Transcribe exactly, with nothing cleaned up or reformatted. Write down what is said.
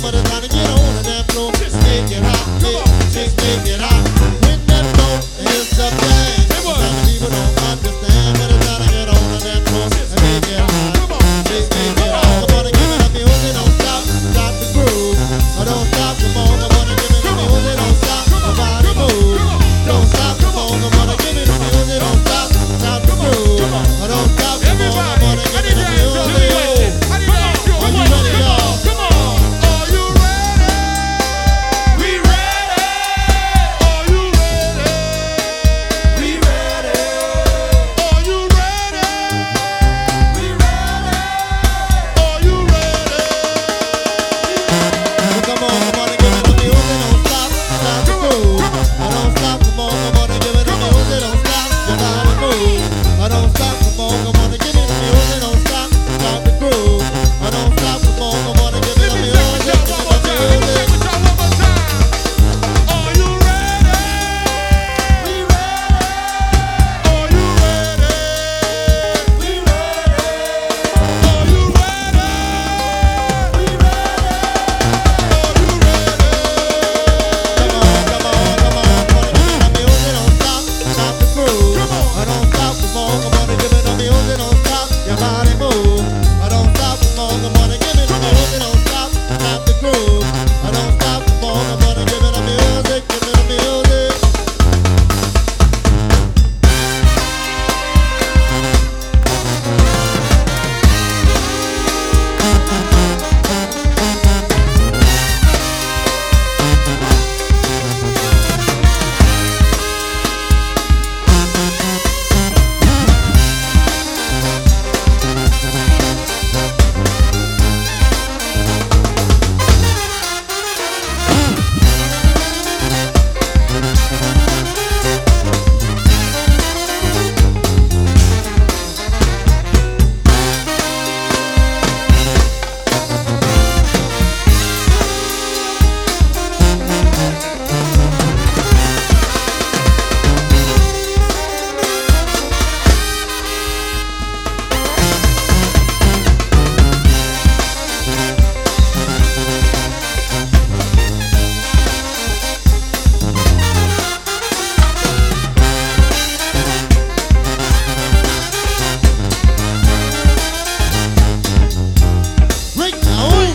but it's time to get on the dance floor. Make it hot, make, make, make it hot. When that floor hits the thing, some people don't understand, but it's time to get on the dance floor and make it hot. Make, make it hot. Come on and give it up, music, don't stop, stop the groove. Oh, don't stop, come on, come on and give it up, music, don't stop, nobody move. Don't stop, come on, come on and give it up, music, don't stop, stop the groove. Oh, don't stop, come on, come on and give it up, music. Are you ready, y'all? Come on! Are you ready? We ready! Are you ready? We ready! Are you ready? We ready! Are you ready? Come on, come on and give it up, music, don't stop, stop the groove. Oh, don't stop, come on, come on and give it up, music, don't stop, your body move. Oh, don't stop, come on, come on and give it up, music, don't stop, stop the groove. Oh, don't stop, come on, come on and give it Let up, me music, check with y'all one more time. Let me check with y'all one more time. Are you ready? We ready. Are you ready? We ready. Are you ready? We ready. Are you ready? Come on, come on, come on, come on and give it up, music, don't stop, stop the groove. Oh, don't stop, come on, come on and give it up, music, don't stop, your body move. Oh, don't stop, come on, come on and give it up, music, don't stop, stop the groove. Oh, don't stop, come on, come on and give it up, music, give it up, music. Break down.